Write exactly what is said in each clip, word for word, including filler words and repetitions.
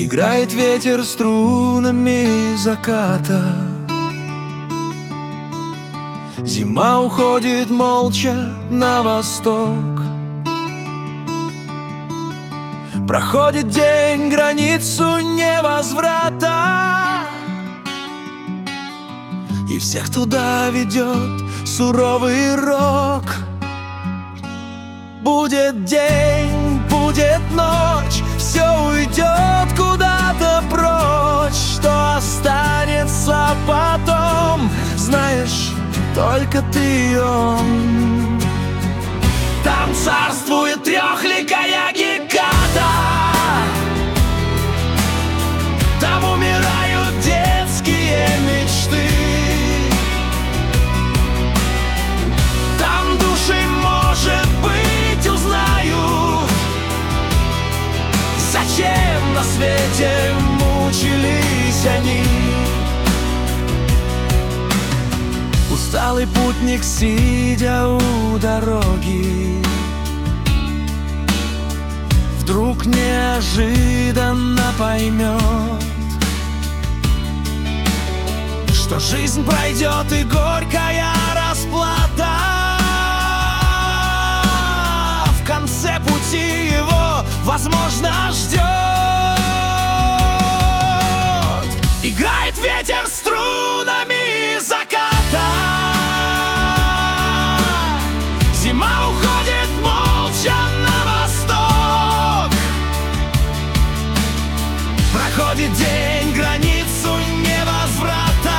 Играет ветер струнами заката. Зима уходит молча на восток. Проходит день, границу невозврата, и всех туда ведет суровый рок. Будет день, будет ночь, все уйдет куда-то прочь. Что останется потом, знаешь, только ты и он. Там царствует трехликая Геката, там умирают детские мечты, там души, может быть, узнают, зачем на свете мучились они. Усталый путник, сидя у дороги, вдруг неожиданно поймет, что жизнь пройдет и горькая расплата. В конце пути его, возможно, ждет. Играет ветер струнами заката. Зима уходит молча на восток. Проходит день, границу невозврата,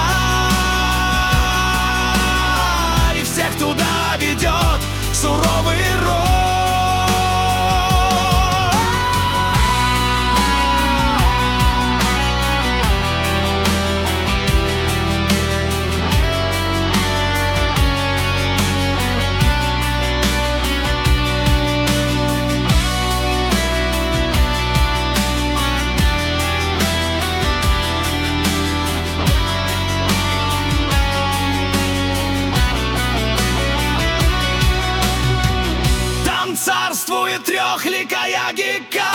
и всех туда ведет суровый рок. Царствует трехликая Геката.